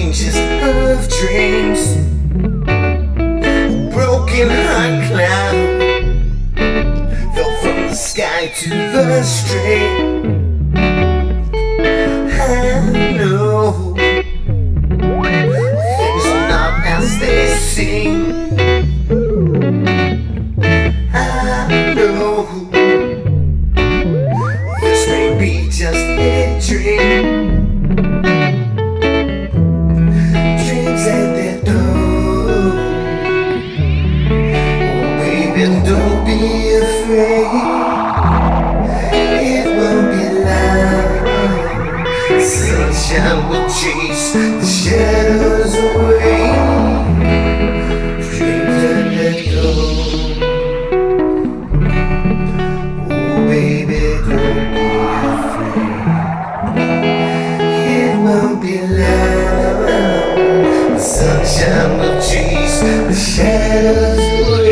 strangest of dreams. A broken heart cloud fell from the sky to the street. I know things are not as they seem. I know this may be just a dream. Dreams at their door. Oh baby, don't be afraid. It won't be long. Sunshine will chase the shadows away. Dreams at their door. Baby, don't be afraid. It won't be long. The sunshine will chase the shadows away.